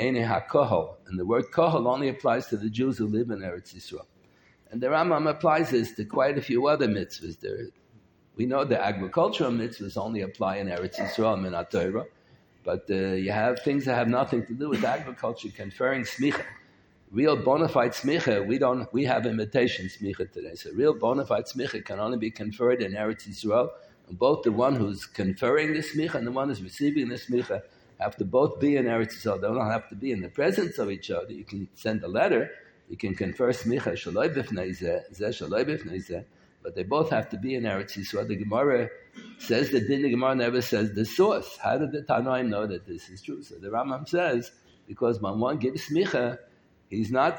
the word kohol only applies to the Jews who live in Eretz Yisrael. And the Rambam applies this to quite a few other mitzvahs. We know the agricultural mitzvahs only apply in Eretz Yisrael, min HaTorah, but you have things that have nothing to do with agriculture, conferring smicha. Real bona fide smicha, we have imitation smicha today. So real bona fide smicha can only be conferred in Eretz Yisrael. And both the one who's conferring the smicha and the one who's receiving the smicha have to both be in Eretz Yisrael. They don't have to be in the presence of each other. You can send a letter, you can confer smicha, shaloi b'fnei zeh, shaloi b'fnei zeh, but they both have to be in Eretz Yisrael. The Gemara says the din, the Gemara never says the source. How did the Tanoim know that this is true? So the Rambam says, because when one gives smicha, He's not.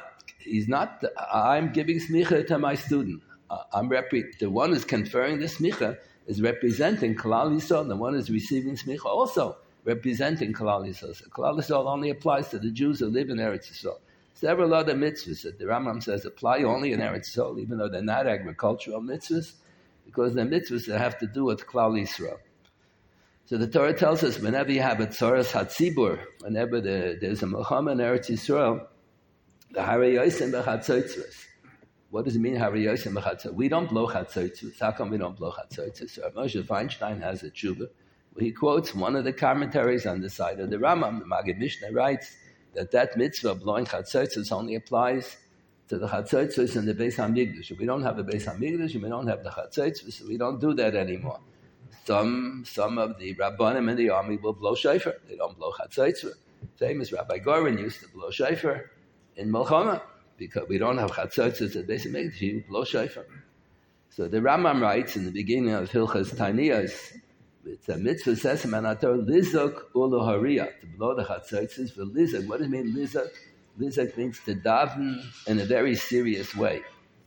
I'm giving smicha to my student. The one who's conferring the smicha is representing Klal Yisrael. The one who's receiving smicha also representing Klal Yisrael. So Klal Yisrael only applies to the Jews who live in Eretz Yisrael. Several other mitzvahs that the Rambam says apply only in Eretz Yisrael, even though they're not agricultural mitzvahs, because they're mitzvahs that have to do with Klal Yisrael. So the Torah tells us whenever you have a tzoras hatzibur, whenever there's a milchama in Eretz Yisrael, the harayosim b'chatzotzos. What does it mean, harayosim b'chatzotzos? We don't blow chatzotzos. How come we don't blow chatzotzos? So Moshe Feinstein has a tshuva. He quotes one of the commentaries on the side of the Rambam. The Maggid Mishnah writes that mitzvah, blowing chatzotzos, only applies to the chatzotzos in the Beis HaMikdash. If we don't have a Beis HaMikdash, we don't have the chatzotzos, so we don't do that anymore. Some of the Rabbanim in the army will blow shofar. They don't blow chatzotzos. Famous Rabbi Gorin used to blow shofar in Melchama, because we don't have chatzotzos at Beis HaMikdash, you blow shofar. So the Rambam writes in the beginning of Hilchas Taniyas, it's a mitzvah says in Manator, Lizok Ulohariya, to blow the chatzotzos for Lizok. What does it mean, Lizok? Lizok means to daven in a very serious way.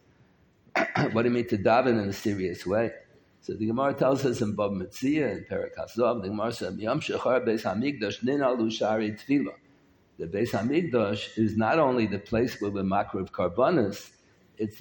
What do you mean to daven in a serious way? So the Gemara tells us in Bab Metzia, in Perek HaZov, the Gemara says, Yom Shechar Beis HaMikdash Ninalu Shari Tefillah. The Beis HaMikdash is not only the place where we makriv karbanos, it's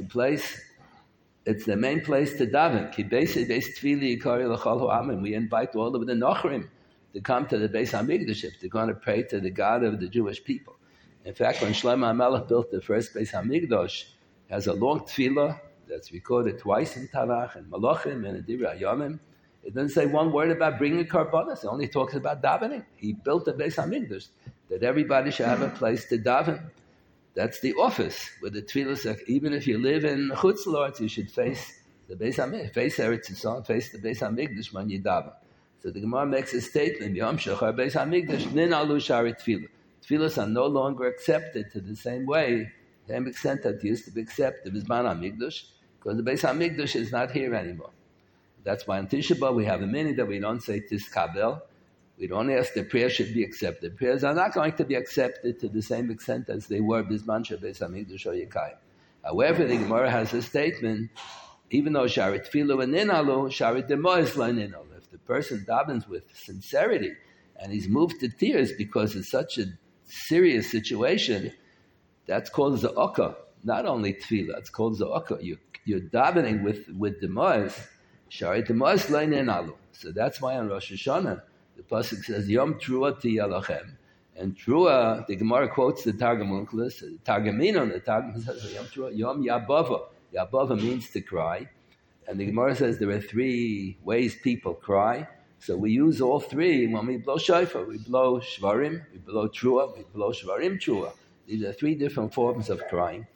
the main place to daven. Ki Beis Tefillah Yikari L'chol Ha'amim. We invite all of the Nochrim to come to the Beis HaMikdash if they're going to pray to the God of the Jewish people. In fact, when Shlomo HaMelech built the first Beis HaMikdash, it has a long tefillah that's recorded twice in Tanakh, and Malachim, and Divrei Hayamim. It doesn't say one word about bringing karbanos. It only talks about davening. He built the Beis HaMikdash, that everybody should have a place to daven. That's the office where the tefillah, even if you live in Chutz La'aretz, you should face the Beis HaMikdash, face Eretz Yisrael, face the Beis HaMikdash when you daven. So the Gemara makes a statement, Yom Shechar Beis HaMikdash, Nin Alu Shari Tefillah. Tefillahs are no longer accepted to the same way, the same extent that used to be accepted in Bisman HaMikdash, because the Beis HaMikdash is not here anymore. That's why on Tisha B'Av we have a minute that we don't say Tiskabel. We don't ask the prayer should be accepted. Prayers are not going to be accepted to the same extent as they were Bisman Beis HaMikdash or Yekayim. However, the Gemara has a statement, even though Sharit Tefillah and Ninalu, Sharit Demois La Ninalu. If the person davens with sincerity and he's moved to tears because it's such a serious situation, that's called Za'aka. Not only Tefillah, it's called Za'aka. You're davening with Demois, Sharit Demois La Ninalu. So that's why on Rosh Hashanah, the pasuk says Yom Trua Tiyalachem, and Trua. The Gemara quotes the Targum Onkelos, the Targumino. The Targum says Yom Trua, Yom Yabava. Yabava means to cry, and the Gemara says there are three ways people cry. So we use all three when we blow shofar. We blow shvarim, we blow trua, we blow shvarim trua. These are three different forms of crying.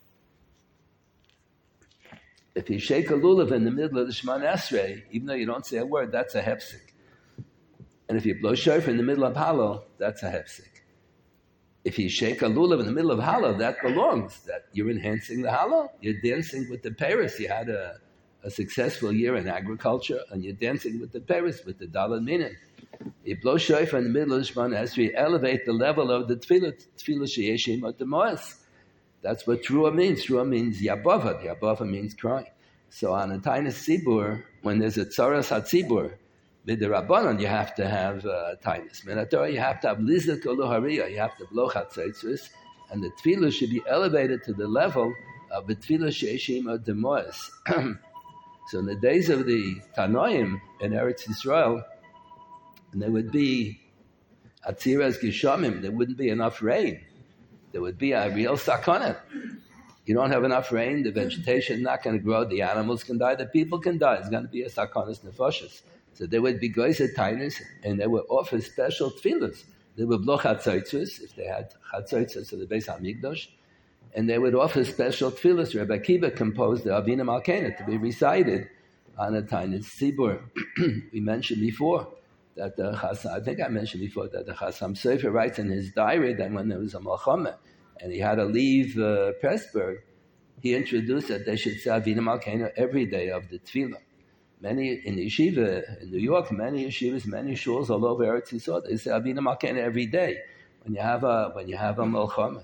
If you shake a lulav in the middle of the Shemana Esrei, even though you don't say a word, that's a hefsek. And if you blow shofar in the middle of Hallel, that's a hefsek. If you shake a lulav in the middle of Hallel, that belongs. That you're enhancing the Hallel. You're dancing with the Paris. You had a a successful year in agriculture, and you're dancing with the Paris, with the Daled Minim. You blow shofar in the middle of Shemona Esrei, elevate the level of the tefillah sheyeshim at the Moas. That's what Trua means. Trua means Yabava. Yabava means crying. So on a Tainis Tzibur, when there's a Tzaras HaTzibur, with the Rabbanon, you have to have Tainis. Minatorah, you have to have Lizak Olohariya, you have to blow Chatzaitzvus, and the tefillah should be elevated to the level of the tefillah sheyeshim at the Moas. So in the days of the Tanoim in Eretz Yisrael, and there would be Atziras Gishamim, there wouldn't be enough rain. There would be a real sakana. You don't have enough rain, the vegetation is not going to grow, the animals can die, the people can die. It's going to be a sakanas nefashos. So there would be goyzer tainis, and they would offer special tefillahs. They would blow chatzaitzvus, if they had chatzaitzvus of the Beis HaMikdash, and they would offer special tefillahs. Rabbi Akiva composed the Avinu Malkeinu to be recited on a tainis tzibur. We mentioned before that the Chasam, I think I mentioned before that the Chasam Sofer writes in his diary that when there was a Malchama and he had to leave Pressburg, he introduced that they should say Avinu Malkeinu every day of the Tefillah. Many in Yeshiva in New York, many yeshivas, many shuls all over Eretz Yisrael, they say Avinu Malkeinu every day when you have a Malchama.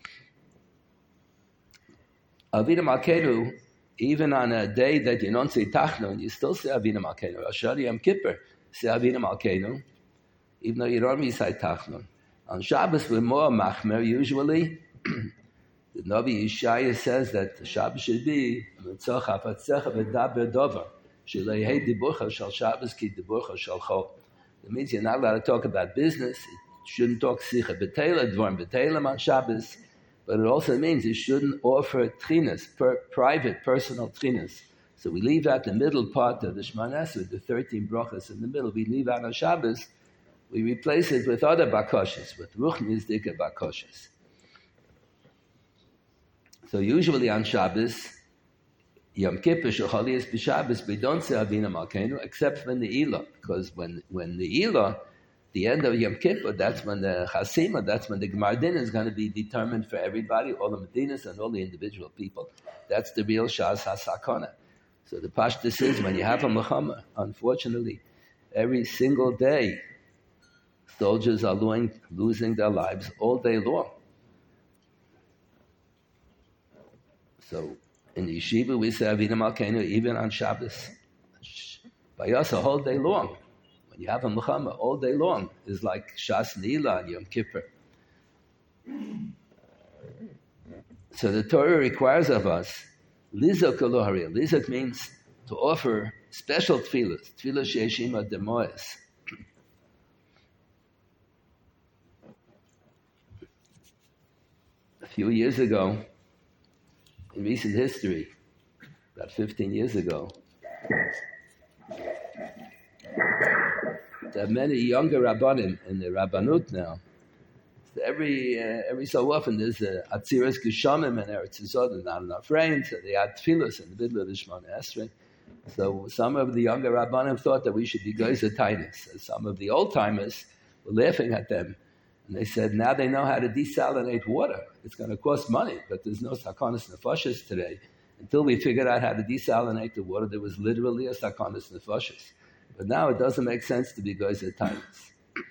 Avinu Malkeinu, even on a day that you don't say Tachnun, you still say Avinu Malkeinu. Rosh Hashanah Yom Kippur, say Avinu Malkeinu, even though you don't recite Tachnun. On Shabbos, we're more machmer usually. The Navi Yeshaya says that the Shabbos should be Mitzach Hafatzecha V'daber Dover Sheleihei Diburcha Shal Shabbos Ki Diburcha Shal Chol. That means you're not allowed to talk about business. You shouldn't talk Sicha B'Teila, Dvorim B'Teilim on Shabbos. But it also means you shouldn't offer trinas, private, personal trinas. So we leave out the middle part of the Shemona Esrei, the 13 brachas in the middle. We leave out on Shabbos. We replace it with other bakoshes, with ruchnis dika bakoshes. So usually on Shabbos, Yom Kippur, Shechalias b'Shabbos, we don't say Avinu Malkeinu, except for the Eilah, because when the Eilah, the end of Yom Kippur, that's when the Chasima, that's when the Gemar Din is going to be determined for everybody, all the Medinas and all the individual people. That's the real Shas HaSakana. So the Pashtus is, when you have a Muhammad, unfortunately, every single day, soldiers are losing their lives all day long. So in the yeshiva, we say Avinu Malkeinu even on Shabbos. By us, a whole day long. When you have a Muhammad, all day long is like Shas Neila and Yom Kippur. So the Torah requires of us, Lizak Elohariya. Lizak means to offer special tefillahs, tefillah she'eshim ad demoes. A few years ago, in recent history, about 15 years ago, there are many younger Rabbanim in the Rabbanut now. So every so often there's a Atziras Geshamim in Eretz Yisrael, there's not enough rain, so they add tefillas in the middle of the Shemona Esrei. So some of the younger Rabbanim thought that we should be Geizer Tainis. Some of the old-timers were laughing at them. And they said, now they know how to desalinate water. It's going to cost money, but there's no Sakanas Nefashis today. Until we figured out how to desalinate the water, there was literally a Sakanas Nefashis. But now it doesn't make sense to be Geizer Tainis.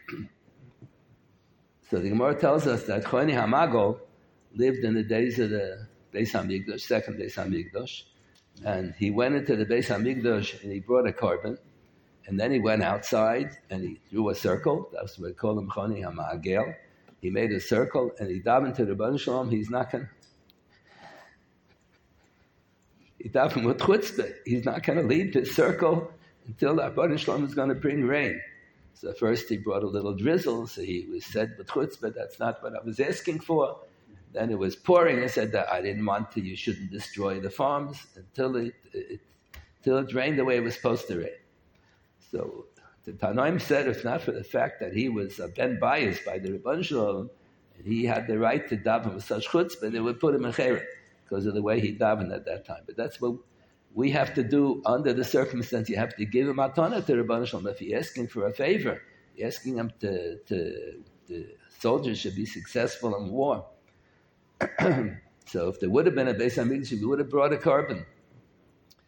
So the Gemara tells us that Choni HaMagol lived in the days of the Beis HaMikdash, second Beis HaMikdash, and he went into the Beis HaMikdash and he brought a carbon, and then he went outside and he drew a circle. That's what we call him Choni HaMagel. He made a circle and he davened to the Rebbeinu Shalom. He's not going to... He davened with chutzpah. He's not going to leave this circle until the Rebbeinu Shalom is going to bring rain. So first he brought a little drizzle, so he was said with chutzpah, that's not what I was asking for. Then it was pouring. I said that I didn't want to, you shouldn't destroy the farms until it rained the way it was supposed to rain. So the Tanoim said if not for the fact that he was ben biased by the Rebbeinu Shalom, and he had the right to daven with such chutzpah, they would put him in cheret because of the way he davened at that time. But that's what we have to do under the circumstance. You have to give him matana to Rebbeinu Shalom. If you're asking for a favor, you're asking him to the soldiers should be successful in war. So if there would have been a Beis HaMikdash, we would have brought a carbon.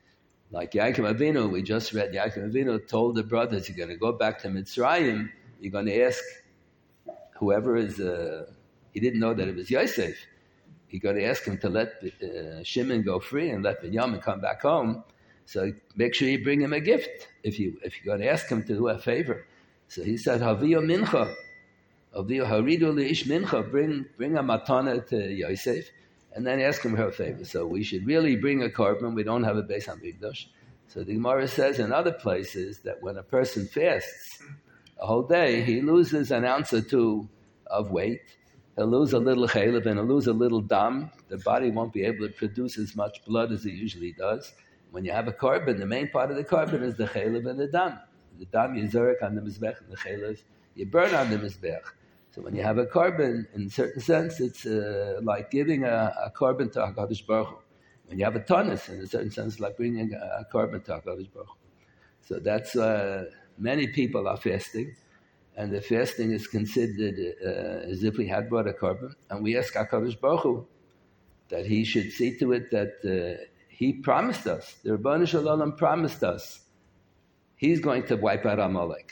Like Yaakov Avinu, we just read, Yaakov Avinu told the brothers, you're going to go back to Mitzrayim, you're going to ask whoever is, he didn't know that it was Yosef. You're going to ask him to let Shimon go free and let Binyamin come back home. So make sure you bring him a gift if you're going to ask him to do a favor. So he said, Haviyo mincha, Haviyo haridu leish mincha, bring a matana to Yosef, and then ask him her favor. So we should really bring a korban. We don't have a Beis Hamikdash. So the Gemara says in other places that when a person fasts a whole day, he loses an ounce or two of weight. He'll lose a little chaylev and he'll lose a little dam. The body won't be able to produce as much blood as it usually does. When you have a korban, the main part of the korban is the chaylev and the dam. The dam you zurek on the mizbech, and the chaylev you burn on the mizbech. So when you have a korban, in a certain sense, it's like giving a korban to HaKadosh Baruch Hu. When you have a tanis, in a certain sense, like bringing a korban to HaKadosh Baruch Hu. So that's many people are fasting, and the fasting is considered as if we had brought a korban, and we ask HaKadosh Baruch Hu that He should see to it that He promised us, the Rebbeinu Shalom promised us, He's going to wipe out Amalek.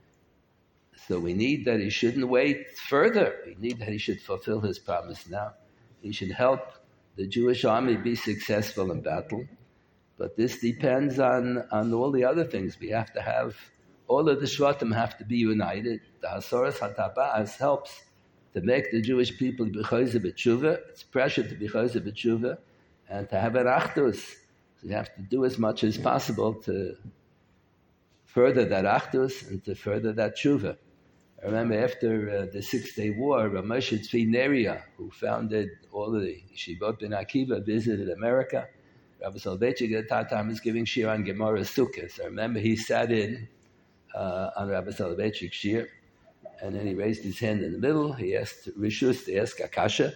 So we need that He shouldn't wait further. We need that He should fulfill His promise now. He should help the Jewish army be successful in battle. But this depends on all the other things. We have to have, all of the Shvatim have to be united. The Hasoras HaTaba'as helps to make the Jewish people b'chayzer b'tshuva. It's pressure to b'chayzer b'tshuva and to have an achdus. So you have to do as much as possible to further that achdus and to further that tshuva. I remember after the 6-Day War, Rav Moshe Tzvi Neria, who founded all the Yeshivot Ben Akiva, visited America. Rabbi Soloveitchik at that time was giving shir on Gemara Sukkot. I remember he sat in on Rabbi Soloveitchik's shir, and then he raised his hand in the middle. He asked Rishus to ask Akasha.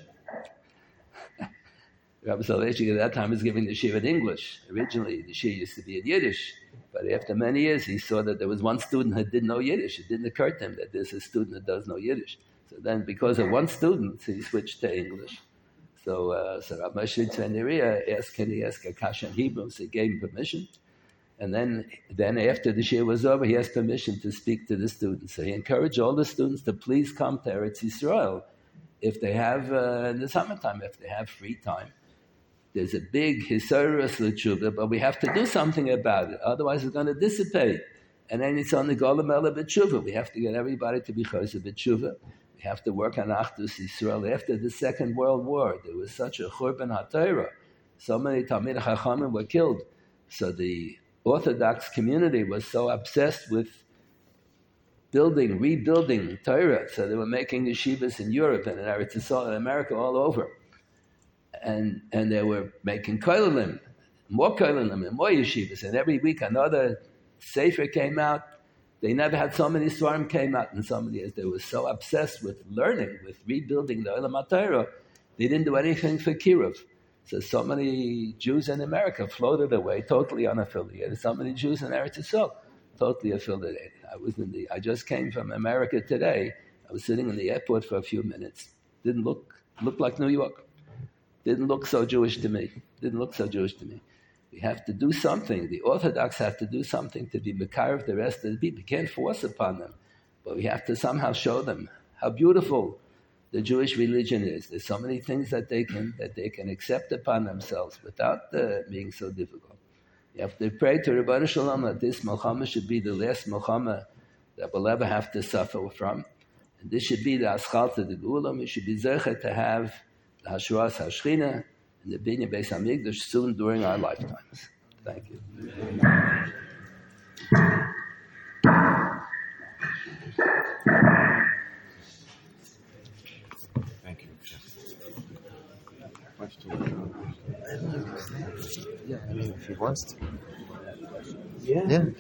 Rabbi Soloveitchik at that time was giving the shir in English. Originally, the shir used to be in Yiddish. But after many years, he saw that there was one student who didn't know Yiddish. It didn't occur to him that there's a student that does know Yiddish. So then, because of one student, he switched to English. So Rabbi Moshe Tzvi Neria asked, can he ask Akasha in Hebrew? So he gave him permission. And then after the shir was over, he asked permission to speak to the students. So he encouraged all the students to please come to Eretz Yisrael if they have, in the summertime, if they have free time. There's a big hisayrus l'tshuva, but we have to do something about it. Otherwise, it's going to dissipate. And then it's on the golem ela b'tshuva. We have to get everybody to be chayzer b'tshuva. We have to work on Achdus Yisrael. After the Second World War, there was such a churban haTorah. So many Talmidei Chachamim were killed. So the Orthodox community was so obsessed with rebuilding Torah. So they were making yeshivas in Europe and in Eretz Yisrael and America all over. And they were making koilim, more koilim and more yeshivas. And every week another sefer came out. They never had so many svarim came out in so many years. They were so obsessed with learning, with rebuilding the Olam HaTorah, they didn't do anything for Kiruv. So many Jews in America floated away, totally unaffiliated. So many Jews in Eretz Yisrael, totally affiliated. I just came from America today. I was sitting in the airport for a few minutes. Didn't look like New York. Didn't look so Jewish to me. We have to do something. The Orthodox have to do something to be mekayv the rest of the people. We can't force upon them, but we have to somehow show them how beautiful the Jewish religion is. There's so many things that they can accept upon themselves without being so difficult. You have to pray to Rebbeinu Shalom that this Milchama should be the last Milchama that we'll ever have to suffer from. And this should be the Aschalta de Geulah. We should be zeichet to have the Hashras HaShechina and the Binyan Beis Hamikdash soon during our lifetimes. Thank you. Thank you. Yeah, I mean, if he wants to. Yeah.